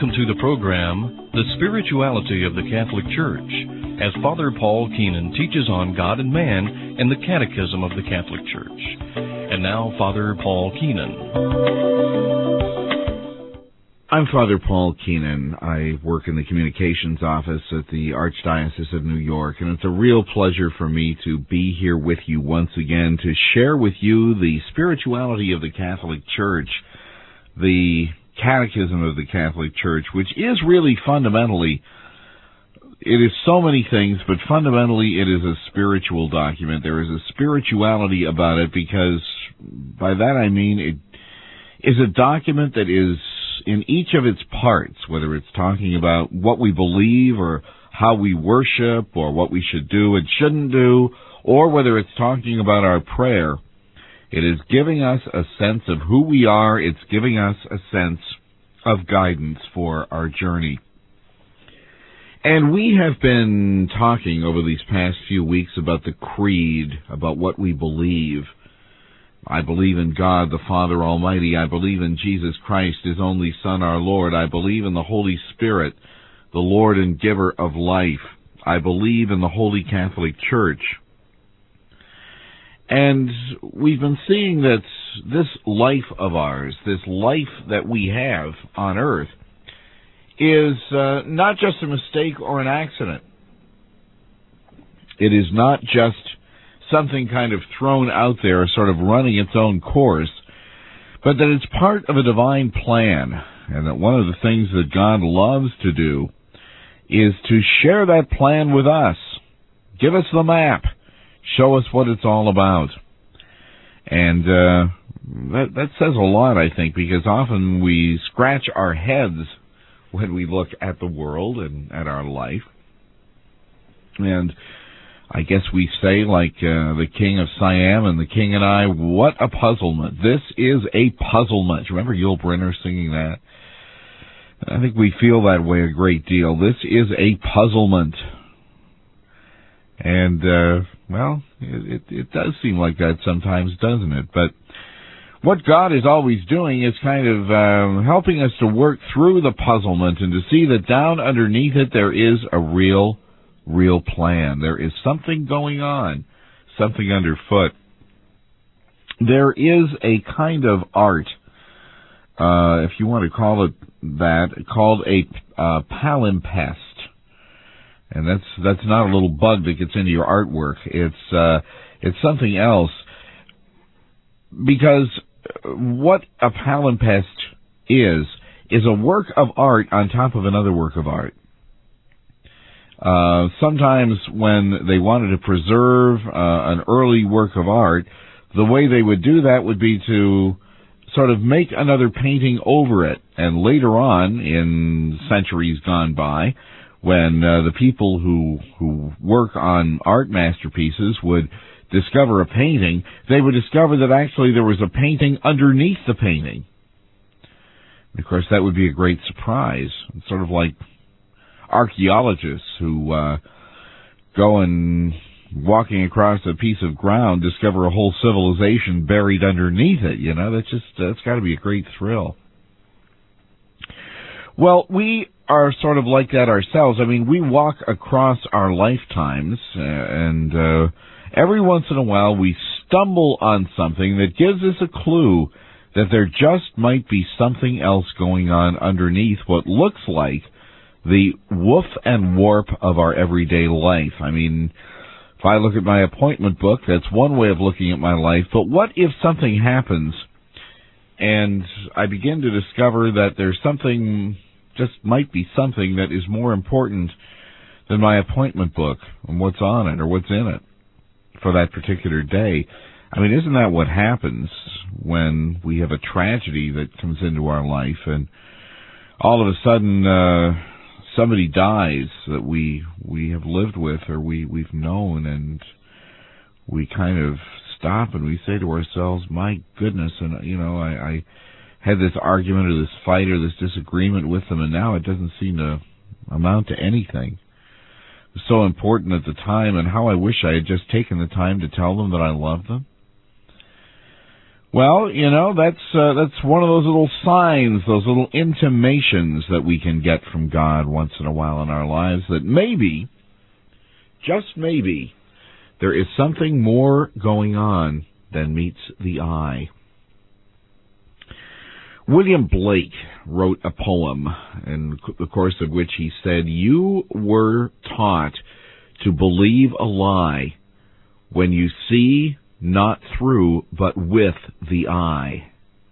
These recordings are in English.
welcome to the program, The Spirituality of the Catholic Church, as Father Paul Keenan teaches on God and man and the Catechism of the Catholic Church. And now, Father Paul Keenan. I'm Father Paul Keenan. I work in the communications office at the Archdiocese of New York, and it's a real pleasure for me to be here with you once again to share with you the spirituality of the Catholic Church, the Catechism of the Catholic Church, which is really fundamentally, it is so many things, but fundamentally it is a spiritual document. There is a spirituality about it because, by that I mean, it is a document that is in each of its parts, whether it's talking about what we believe or how we worship or what we should do and shouldn't do, or whether it's talking about our prayer. It is giving us a sense of who we are. It's giving us a sense of guidance for our journey. And we have been talking over these past few weeks about the creed, about what we believe. I believe in God, the Father Almighty. I believe in Jesus Christ, His only Son, our Lord. I believe in the Holy Spirit, the Lord and giver of life. I believe in the Holy Catholic Church. And we've been seeing that this life of ours, this life that we have on earth, is not just a mistake or an accident. It is not just something kind of thrown out there, sort of running its own course, but that it's part of a divine plan, and that one of the things that God loves to do is to share that plan with us. Give us the map. Show us what it's all about. And that says a lot, I think, because often we scratch our heads when we look at the world and at our life. And I guess we say, like the King of Siam and the King and I, what a puzzlement. This is a puzzlement. Remember Yul Brynner singing that? I think we feel that way a great deal. This is a puzzlement. And, well, it does seem like that sometimes, doesn't it? But what God is always doing is kind of helping us to work through the puzzlement and to see that down underneath it there is a real plan. There is something going on, something underfoot. There is a kind of art, if you want to call it that, called a palimpsest. And that's not a little bug that gets into your artwork. It's something else. Because what a palimpsest is a work of art on top of another work of art. Sometimes when they wanted to preserve an early work of art, the way they would do that would be to sort of make another painting over it. And later on, in centuries gone by, when the people who work on art masterpieces would discover a painting, they would discover that actually there was a painting underneath the painting. And of course, that would be a great surprise. It's sort of like archaeologists who go and, walking across a piece of ground, discover a whole civilization buried underneath it. You know, that's got to be a great thrill. Well, we are sort of like that ourselves. I mean, we walk across our lifetimes, and every once in a while we stumble on something that gives us a clue that there just might be something else going on underneath what looks like the woof and warp of our everyday life. I mean, if I look at my appointment book, that's one way of looking at my life, but what if something happens and I begin to discover that there's something, just might be something that is more important than my appointment book and what's on it or what's in it for that particular day. I mean, isn't that what happens when we have a tragedy that comes into our life and all of a sudden somebody dies that we have lived with or we've known, and we kind of stop and we say to ourselves, my goodness, and you know, I had this argument or this fight or this disagreement with them, and now it doesn't seem to amount to anything. It was so important at the time, and how I wish I had just taken the time to tell them that I loved them. Well, that's one of those little signs, those little intimations that we can get from God once in a while in our lives that maybe, just maybe, there is something more going on than meets the eye. William Blake wrote a poem in the course of which he said, "You were taught to believe a lie when you see not through but with the eye."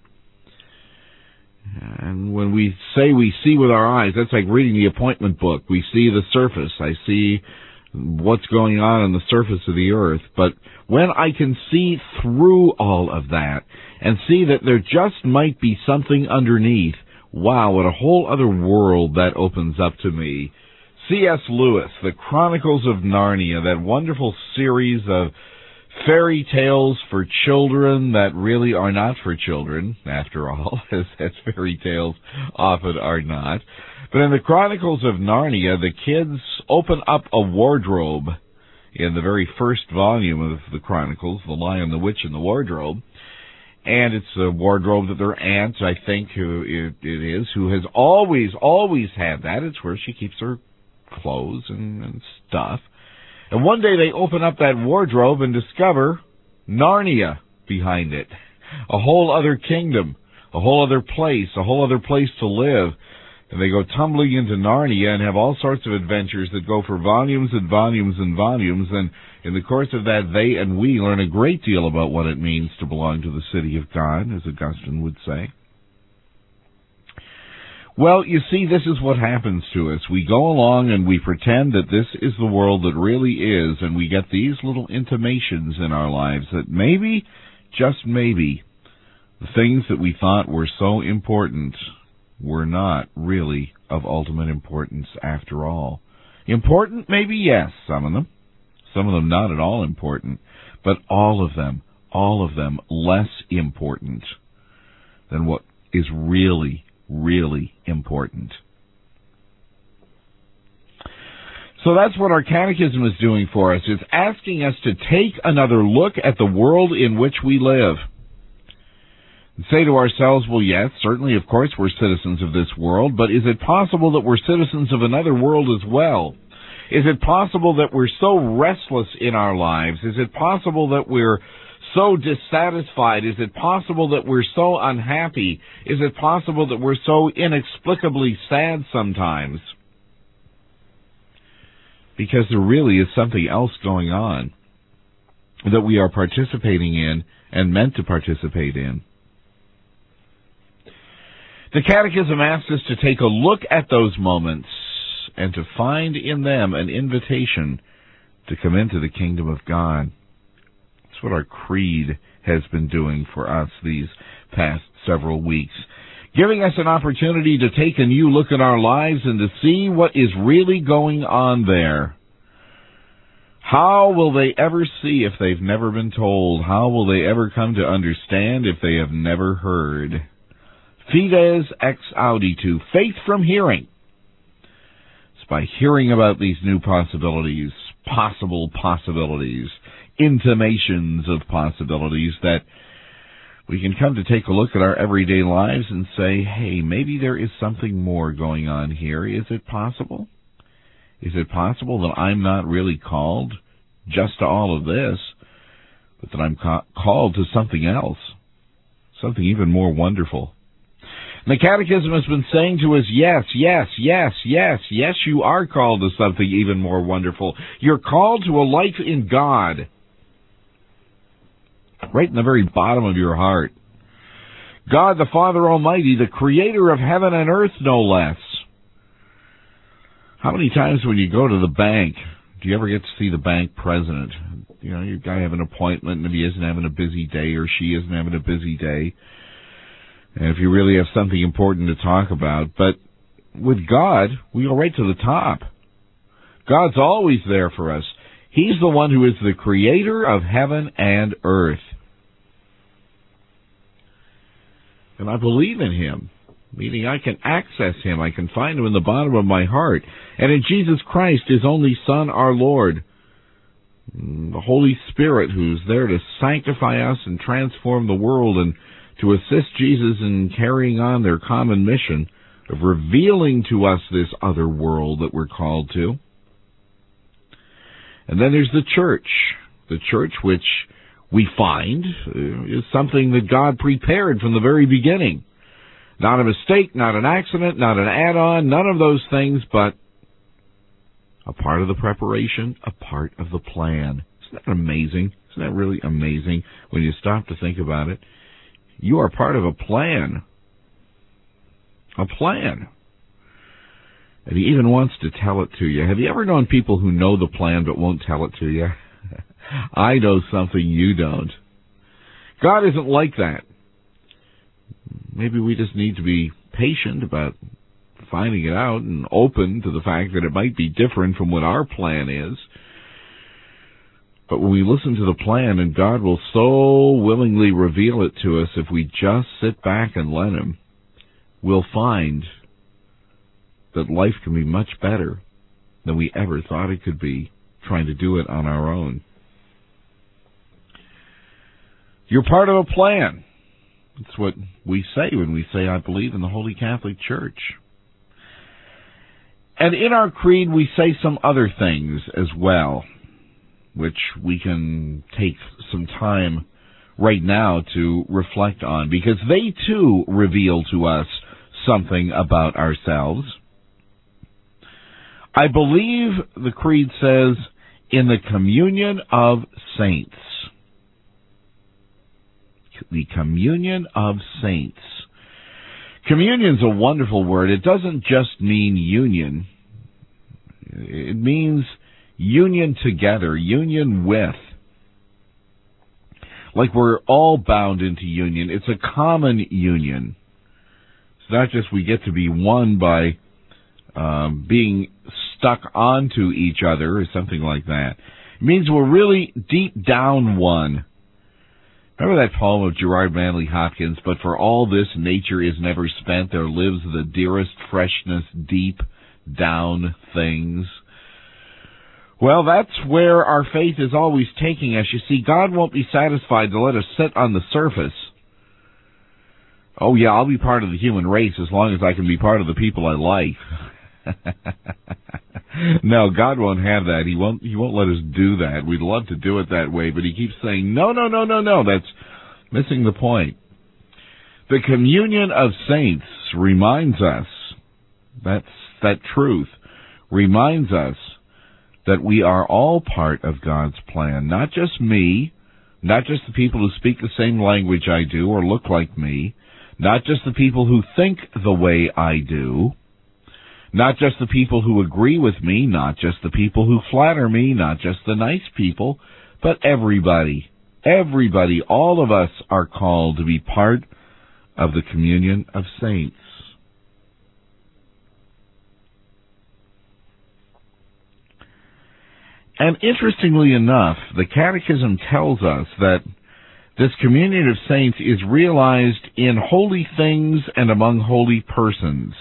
And when we say we see with our eyes, that's like reading the appointment book. We see the surface. I see what's going on the surface of the earth. But when I can see through all of that and see that there just might be something underneath, wow, what a whole other world that opens up to me. C.S. Lewis, The Chronicles of Narnia, that wonderful series of fairy tales for children that really are not for children, after all, as fairy tales often are not. But in the Chronicles of Narnia, the kids open up a wardrobe in the very first volume of the Chronicles, The Lion, the Witch, and the Wardrobe. And it's a wardrobe that their aunt, I think, who has always had that. It's where she keeps her clothes and stuff. And one day they open up that wardrobe and discover Narnia behind it. A whole other kingdom, a whole other place to live. And they go tumbling into Narnia and have all sorts of adventures that go for volumes and volumes and volumes. And in the course of that, they and we learn a great deal about what it means to belong to the city of God, as Augustine would say. Well, you see, this is what happens to us. We go along and we pretend that this is the world that really is, and we get these little intimations in our lives that maybe, just maybe, the things that we thought were so important were not really of ultimate importance after all. Important? Maybe yes, some of them. Some of them not at all important. But all of them less important than what is really, really important. So that's what our catechism is doing for us. It's asking us to take another look at the world in which we live. And say to ourselves, well, yes, certainly, of course, we're citizens of this world, but is it possible that we're citizens of another world as well? Is it possible that we're so restless in our lives? Is it possible that we're so dissatisfied? Is it possible that we're so unhappy? Is it possible that we're so inexplicably sad sometimes? Because there really is something else going on that we are participating in and meant to participate in. The Catechism asks us to take a look at those moments and to find in them an invitation to come into the kingdom of God. That's what our creed has been doing for us these past several weeks, giving us an opportunity to take a new look at our lives and to see what is really going on there. How will they ever see if they've never been told? How will they ever come to understand if they have never heard? Fides ex auditu, faith from hearing. It's by hearing about these new possibilities, possible possibilities, intimations of possibilities, that we can come to take a look at our everyday lives and say, hey, maybe there is something more going on here. Is it possible? Is it possible that I'm not really called just to all of this, but that I'm called to something else, something even more wonderful? And the Catechism has been saying to us, yes, yes, yes, yes, yes, you are called to something even more wonderful. You're called to a life in God, right in the very bottom of your heart. God the Father Almighty, the creator of heaven and earth, no less. How many times when you go to the bank, do you ever get to see the bank president? You know, you got to have an appointment, and if he isn't having a busy day or she isn't having a busy day, and if you really have something important to talk about. But with God, we go right to the top. God's always there for us. He's the one who is the creator of heaven and earth. And I believe in him, meaning I can access him. I can find him in the bottom of my heart. And in Jesus Christ, his only Son, our Lord, The Holy Spirit, who's there to sanctify us and transform the world and to assist Jesus in carrying on their common mission of revealing to us this other world that we're called to. And then there's the church which we find is something that God prepared from the very beginning. Not a mistake, not an accident, not an add-on, none of those things, but a part of the preparation, a part of the plan. Isn't that amazing? Isn't that really amazing when you stop to think about it? You are part of a plan. A plan. And he even wants to tell it to you. Have you ever known people who know the plan but won't tell it to you? I know something you don't. God isn't like that. Maybe we just need to be patient about finding it out and open to the fact that it might be different from what our plan is. But when we listen to the plan, and God will so willingly reveal it to us if we just sit back and let Him, we'll find that life can be much better than we ever thought it could be, trying to do it on our own. You're part of a plan. That's what we say when we say, I believe in the Holy Catholic Church. And in our creed, we say some other things as well, which we can take some time right now to reflect on, because they too reveal to us something about ourselves. I believe, the creed says, in the communion of saints. The communion of saints. Communion's a wonderful word. It doesn't just mean union. It means union together, union with. Like we're all bound into union. It's a common union. It's not just we get to be one by being stuck onto each other or something like that. It means we're really deep down one. Remember that poem of Gerard Manley Hopkins, but for all this nature is never spent, there lives the dearest freshness deep down things. Well, that's where our faith is always taking us. You see, God won't be satisfied to let us sit on the surface. Oh yeah, I'll be part of the human race as long as I can be part of the people I like. No, God won't have that. He won't let us do that. We'd love to do it that way, but He keeps saying, no. That's missing the point. The communion of saints reminds us, that truth reminds us that we are all part of God's plan. Not just me, not just the people who speak the same language I do or look like me, not just the people who think the way I do, not just the people who agree with me, not just the people who flatter me, not just the nice people, but everybody. Everybody, all of us are called to be part of the communion of saints. And interestingly enough, the Catechism tells us that this communion of saints is realized in holy things and among holy persons.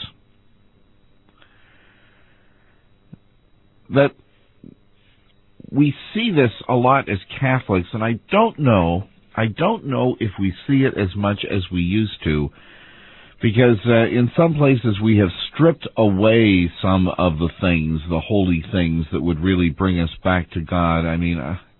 That we see this a lot as Catholics, and I don't know if we see it as much as we used to, because in some places we have stripped away some of the things, the holy things that would really bring us back to God. I mean,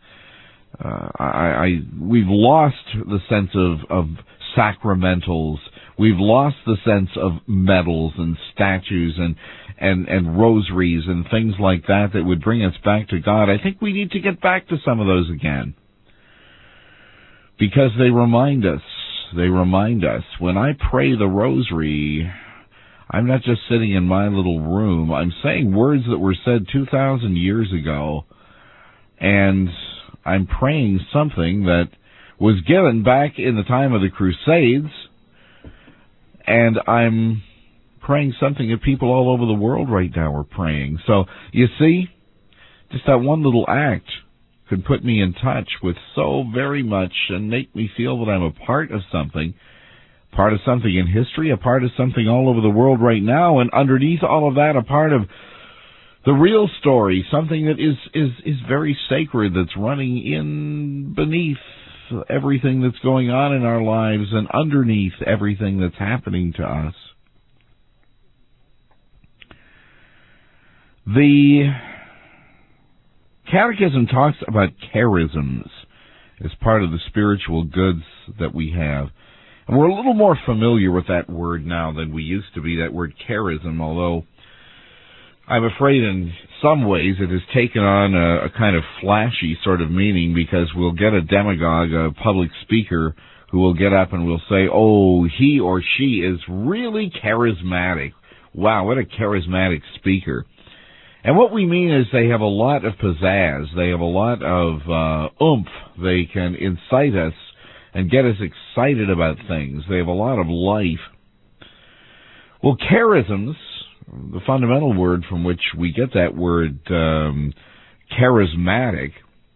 we've lost the sense of sacramentals. We've lost the sense of medals and statues and rosaries and things like that would bring us back to God. I think we need to get back to some of those again, because they remind us. When I pray the rosary, I'm not just sitting in my little room. I'm saying words that were said 2,000 years ago, and I'm praying something that was given back in the time of the Crusades, and I'm praying something that people all over the world right now are praying. So, you see, just that one little act could put me in touch with so very much and make me feel that I'm a part of something in history, a part of something all over the world right now, and underneath all of that, a part of The real story, something that is very sacred, that's running in beneath everything that's going on in our lives and underneath everything that's happening to us. The Catechism talks about charisms as part of the spiritual goods that we have. And we're a little more familiar with that word now than we used to be, that word charism, although I'm afraid in some ways it has taken on a kind of flashy sort of meaning, because we'll get a demagogue, a public speaker, who will get up and will say, oh, he or she is really charismatic. Wow, what a charismatic speaker. And what we mean is they have a lot of pizzazz. They have a lot of oomph. They can incite us and get us excited about things. They have a lot of life. Well, charisms, the fundamental word from which we get that word, charismatic,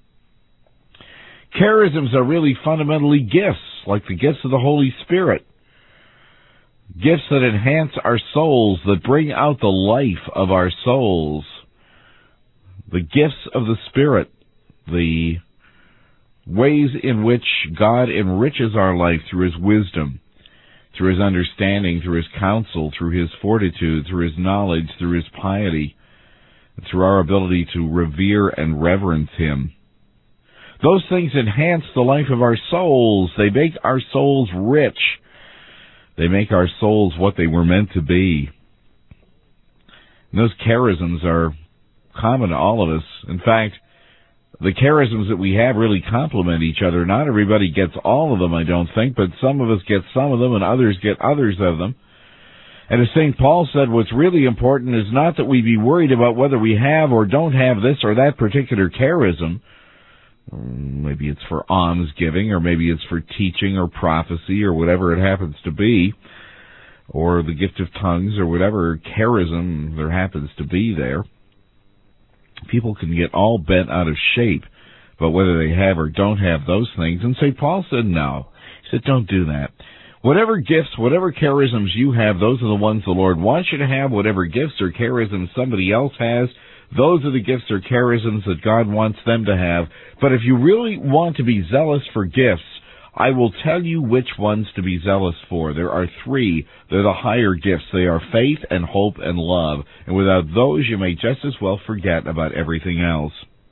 charisms are really fundamentally gifts, like the gifts of the Holy Spirit. Gifts that enhance our souls, that bring out the life of our souls. The gifts of the Spirit, the ways in which God enriches our life through His wisdom, through His understanding, through His counsel, through His fortitude, through His knowledge, through His piety, through our ability to revere and reverence Him. Those things enhance the life of our souls. They make our souls rich. They make our souls what they were meant to be. And those charisms are common to all of us. In fact, the charisms that we have really complement each other. Not everybody gets all of them, I don't think, but some of us get some of them and others get others of them. And as St. Paul said, what's really important is not that we be worried about whether we have or don't have this or that particular charism. Maybe it's for almsgiving, or maybe it's for teaching or prophecy or whatever it happens to be, or the gift of tongues or whatever charism there happens to be there. People can get all bent out of shape about whether they have or don't have those things. And St. Paul said no. He said, don't do that. Whatever gifts, whatever charisms you have, those are the ones the Lord wants you to have. Whatever gifts or charisms somebody else has, those are the gifts or charisms that God wants them to have. But if you really want to be zealous for gifts, I will tell you which ones to be zealous for. There are three. They're the higher gifts. They are faith and hope and love. And without those, you may just as well forget about everything else.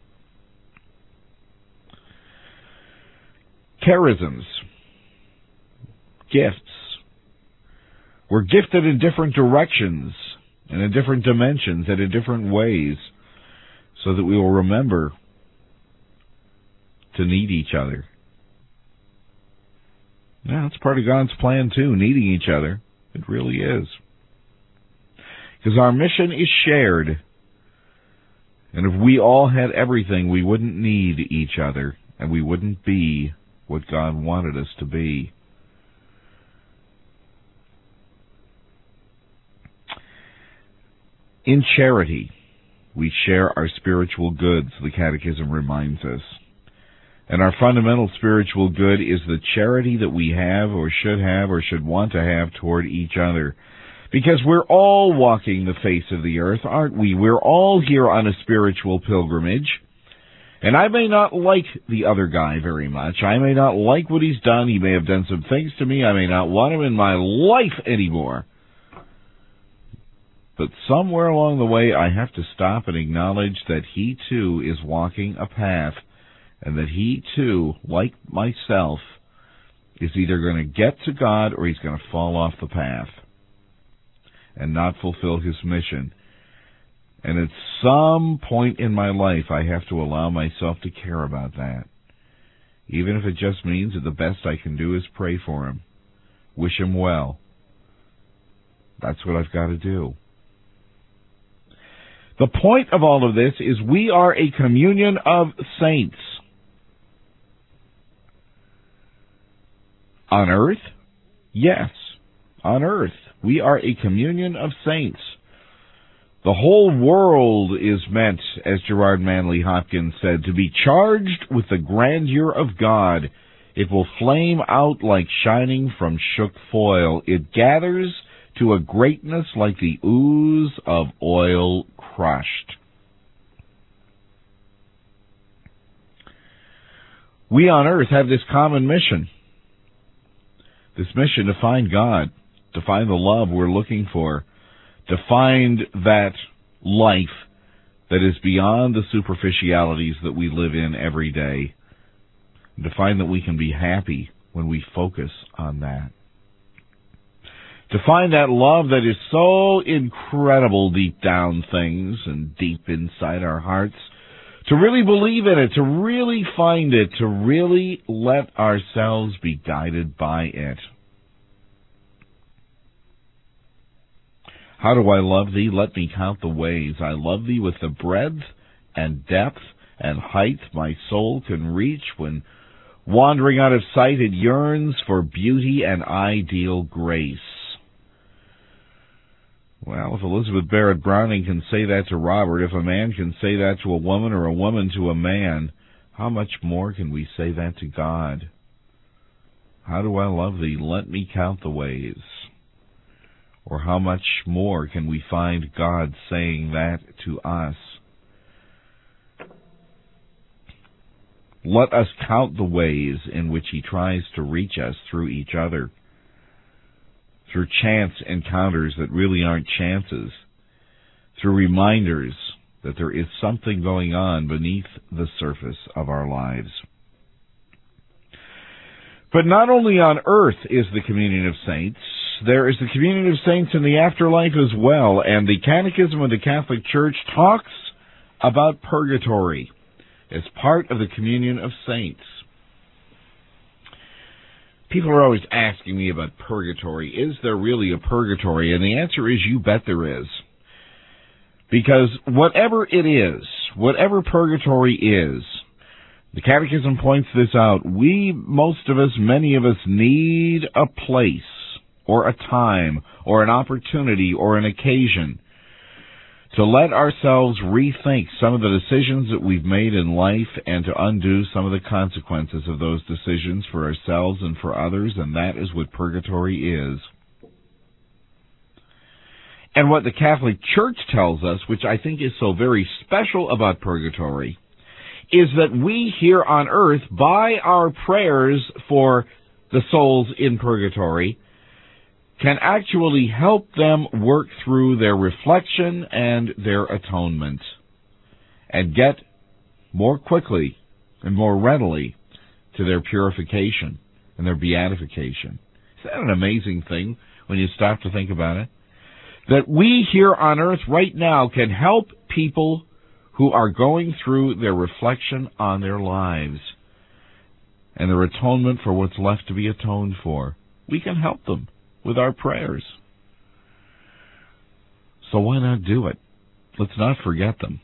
Charisms. Gifts. We're gifted in different directions and in different dimensions and in different ways, so that we will remember to need each other. Yeah, that's part of God's plan too, needing each other. It really is. Because our mission is shared. And if we all had everything, we wouldn't need each other, and we wouldn't be what God wanted us to be. In charity, we share our spiritual goods, the Catechism reminds us. And our fundamental spiritual good is the charity that we have or should want to have toward each other. Because we're all walking the face of the earth, aren't we? We're all here on a spiritual pilgrimage. And I may not like the other guy very much. I may not like what he's done. He may have done some things to me. I may not want him in my life anymore. But somewhere along the way, I have to stop and acknowledge that he too is walking a path, and that he too, like myself, is either going to get to God or he's going to fall off the path and not fulfill his mission. And at some point in my life, I have to allow myself to care about that. Even if it just means that the best I can do is pray for him, wish him well. That's what I've got to do. The point of all of this is we are a communion of saints. On earth? Yes, on earth. We are a communion of saints. The whole world is meant, as Gerard Manley Hopkins said, to be charged with the grandeur of God. It will flame out like shining from shook foil. It gathers to a greatness like the ooze of oil crushed. We on earth have this common mission. This mission to find God, to find the love we're looking for, to find that life that is beyond the superficialities that we live in every day, and to find that we can be happy when we focus on that. To find that love that is so incredible deep down things and deep inside our hearts, to really believe in it, to really find it, to really let ourselves be guided by it. How do I love thee? Let me count the ways. I love thee with the breadth and depth and height my soul can reach. When wandering out of sight, it yearns for beauty and ideal grace. Well, if Elizabeth Barrett Browning can say that to Robert, if a man can say that to a woman or a woman to a man, how much more can we say that to God? How do I love thee? Let me count the ways. Or how much more can we find God saying that to us? Let us count the ways in which He tries to reach us through each other, through chance encounters that really aren't chances, through reminders that there is something going on beneath the surface of our lives. But not only on earth is the communion of saints, there is the communion of saints in the afterlife as well, and the Catechism of the Catholic Church talks about purgatory as part of the communion of saints. People are always asking me about purgatory. Is there really a purgatory? And the answer is, you bet there is. Because whatever it is, whatever purgatory is, the Catechism points this out, most of us, many of us, need a place or a time or an opportunity or an occasion to let ourselves rethink some of the decisions that we've made in life and to undo some of the consequences of those decisions for ourselves and for others, and that is what purgatory is. And what the Catholic Church tells us, which I think is so very special about purgatory, is that we here on earth, by our prayers for the souls in purgatory, can actually help them work through their reflection and their atonement and get more quickly and more readily to their purification and their beatification. Is that an amazing thing when you stop to think about it? That we here on earth right now can help people who are going through their reflection on their lives and their atonement for what's left to be atoned for. We can help them with our prayers. So why not do it? Let's not forget them.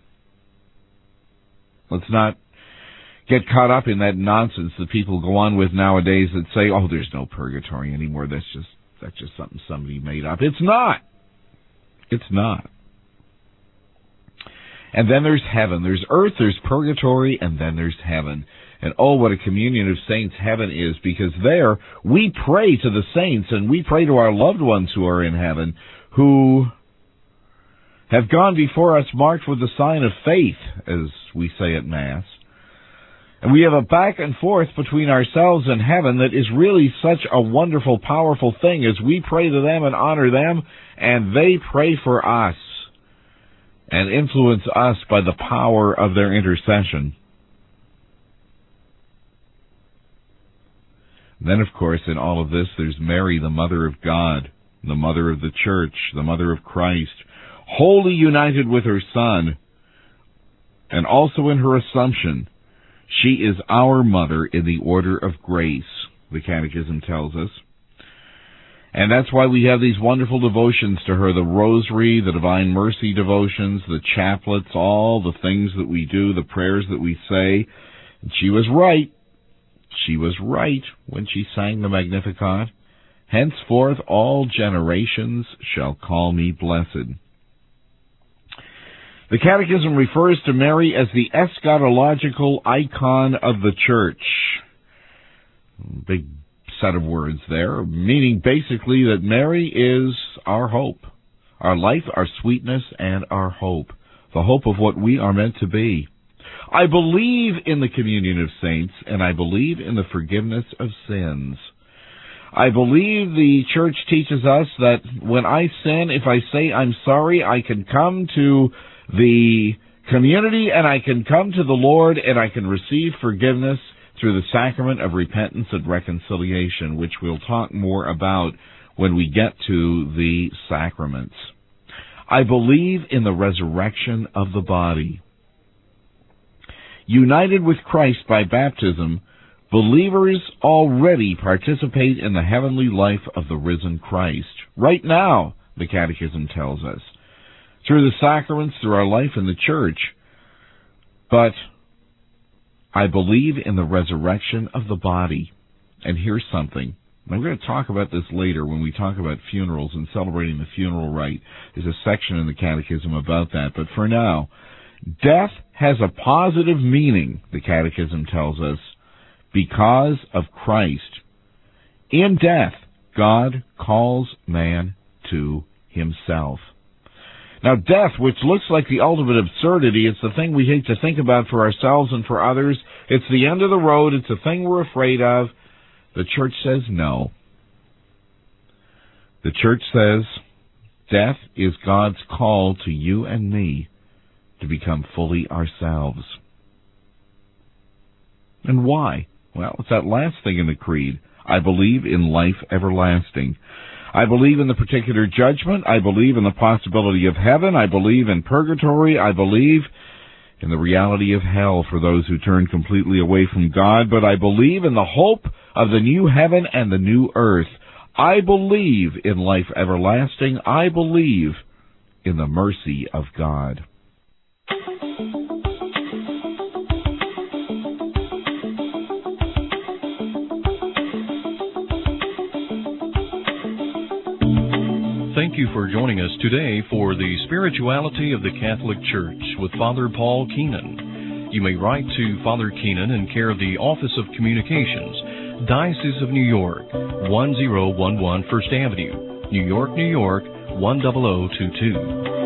Let's not get caught up in that nonsense that people go on with nowadays that say, oh, there's no purgatory anymore. That's just something somebody made up. It's not. It's not. And then there's heaven. There's earth, there's purgatory, and then there's heaven. And oh, what a communion of saints heaven is, because there we pray to the saints and we pray to our loved ones who are in heaven, who have gone before us marked with the sign of faith, as we say at Mass. And we have a back and forth between ourselves and heaven that is really such a wonderful, powerful thing as we pray to them and honor them, and they pray for us and influence us by the power of their intercession. Then, of course, in all of this, there's Mary, the Mother of God, the Mother of the Church, the Mother of Christ, wholly united with her Son, and also in her Assumption. She is our Mother in the order of grace, the Catechism tells us. And that's why we have these wonderful devotions to her, the Rosary, the Divine Mercy devotions, the chaplets, all the things that we do, the prayers that we say. And she was right. She was right when she sang the Magnificat. Henceforth all generations shall call me blessed. The Catechism refers to Mary as the eschatological icon of the Church. Big set of words there, meaning basically that Mary is our hope, our life, our sweetness, and our hope. The hope of what we are meant to be. I believe in the communion of saints, and I believe in the forgiveness of sins. I believe the church teaches us that when I sin, if I say I'm sorry, I can come to the community and I can come to the Lord and I can receive forgiveness through the sacrament of repentance and reconciliation, which we'll talk more about when we get to the sacraments. I believe in the resurrection of the body. United with Christ by baptism, believers already participate in the heavenly life of the risen Christ. Right now, the Catechism tells us, through the sacraments, through our life in the church. But I believe in the resurrection of the body. And here's something. I'm going to talk about this later when we talk about funerals and celebrating the funeral rite. There's a section in the Catechism about that. But for now, death has a positive meaning, the Catechism tells us, because of Christ. In death, God calls man to himself. Now, death, which looks like the ultimate absurdity, it's the thing we hate to think about for ourselves and for others. It's the end of the road. It's the thing we're afraid of. The church says no. The church says death is God's call to you and me to become fully ourselves. And why? Well, it's that last thing in the creed. I believe in life everlasting. I believe in the particular judgment. I believe in the possibility of heaven. I believe in purgatory. I believe in the reality of hell for those who turn completely away from God. But I believe in the hope of the new heaven and the new earth. I believe in life everlasting. I believe in the mercy of God. Thank you for joining us today for the Spirituality of the Catholic Church with Father Paul Keenan. You may write to Father Keenan in care of the Office of Communications, Diocese of New York, 1011 First Avenue, New York, New York, 10022.